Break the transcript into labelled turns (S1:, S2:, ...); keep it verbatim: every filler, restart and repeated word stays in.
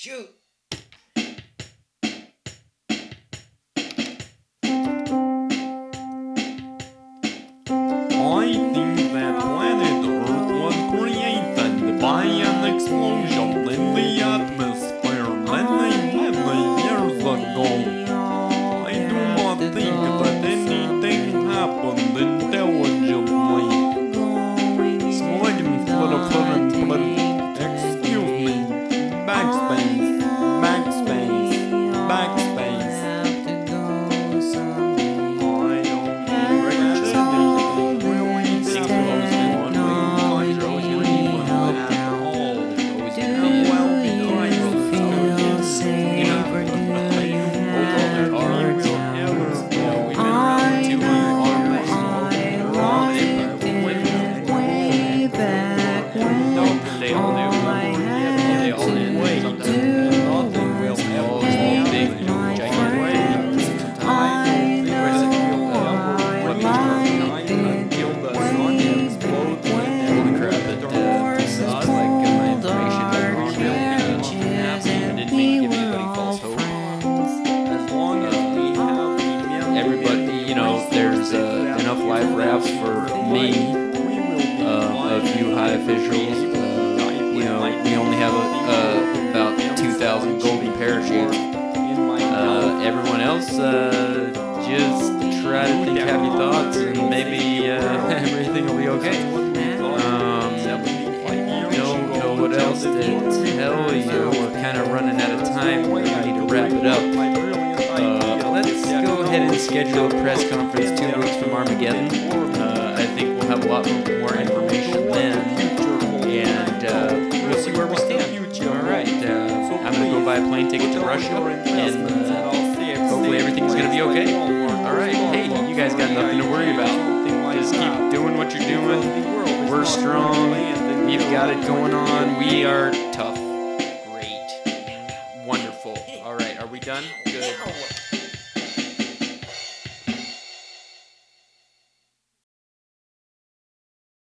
S1: Shoot.
S2: I think that planet Earth was created by an explosion in the atmosphere many, many years ago. I do not think that anything happened intelligently. Slugging for the fun, excuse me. Backspace, backspace, backspace.
S3: Rafts for me, uh, a few high officials. Uh, you know, we only have a, uh, about two thousand golden parachutes. Uh, everyone else, uh, just try to think happy thoughts and maybe uh, everything will be okay. Um, don't know what else to tell you. We're kind of running out of time. We need to wrap it up. Uh, let's go ahead and schedule a press conference two weeks from Armageddon. Uh, I think we'll have a lot more information then, and uh, we'll see where we stand. All right, uh, I'm going to go buy a plane ticket to Russia, and uh, hopefully everything's going to be okay. All right, hey, you guys got nothing to worry about. Just keep doing what you're doing. We're strong. We've got it going on. We are tough. Great. Wonderful. All right, are we done? Good.